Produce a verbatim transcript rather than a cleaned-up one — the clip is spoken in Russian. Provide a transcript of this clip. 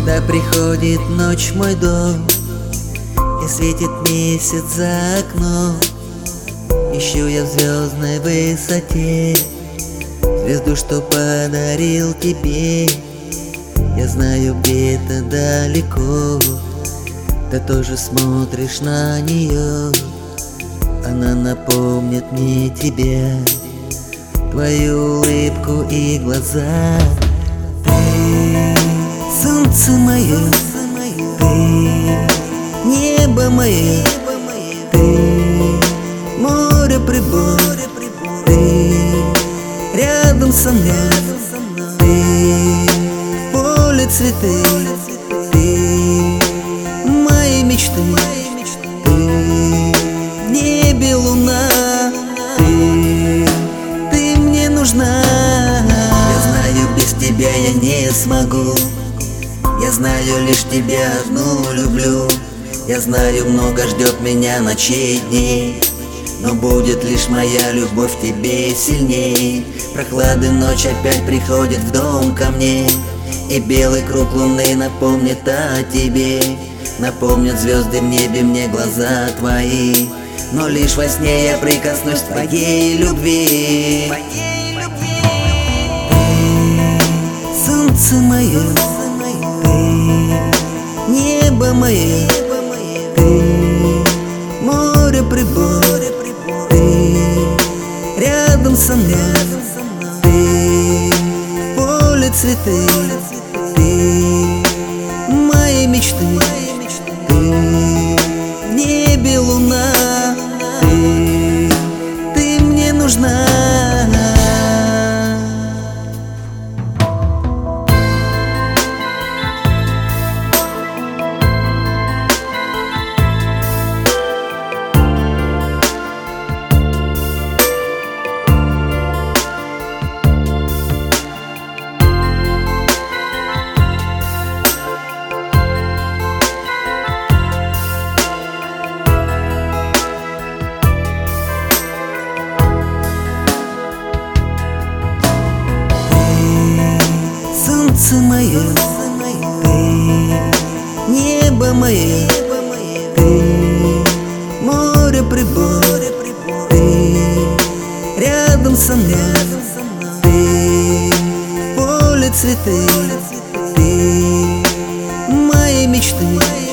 Когда приходит ночь в мой дом и светит месяц за окном, ищу я в звездной высоте звезду, что подарил тебе. Я знаю, где-то далеко ты тоже смотришь на нее. Она напомнит мне тебя, твою улыбку и глаза. Ты солнце мое, ты небо мое, ты море прибой, ты рядом со мной, ты в поле цветы, ты мои мечты, ты в небе луна, ты, ты мне нужна. Я знаю, без тебя я не смогу, я знаю, лишь тебя одну люблю. Я знаю, много ждет меня ночей и дней, но будет лишь моя любовь к тебе сильней. Прохлады ночь опять приходит в дом ко мне, и белый круг луны напомнит о тебе. Напомнят звезды в небе мне глаза твои, но лишь во сне я прикоснусь к твоей любви. Ты солнце мое, ты небо мое, ты море прибой, ты рядом со мной, ты в поле цветы, ты мои мечты, ты в небе луна, ты, ты мне нужна. Солнце мое, ты небо мое, ты море прибой, ты рядом со мной, ты в поле цветы, ты мои мечты.